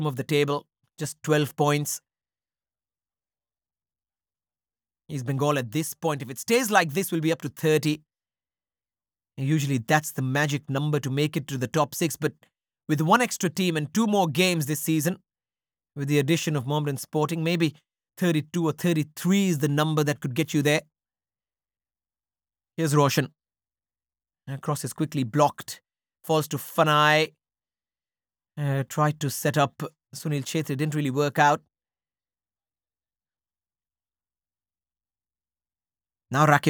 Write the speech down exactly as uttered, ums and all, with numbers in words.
of the table, just twelve points. East Bengal at this point, if it stays like this, will be up to thirty. Usually that's the magic number to make it to the top six, but with one extra team and two more games this season, with the addition of Mohammedan Sporting, maybe thirty-two or thirty-three is the number that could get you there. Here's Roshan. Cross is quickly blocked. Falls to Fanai. Uh, tried to set up Sunil Chhetri. Didn't really work out. Now Rakib.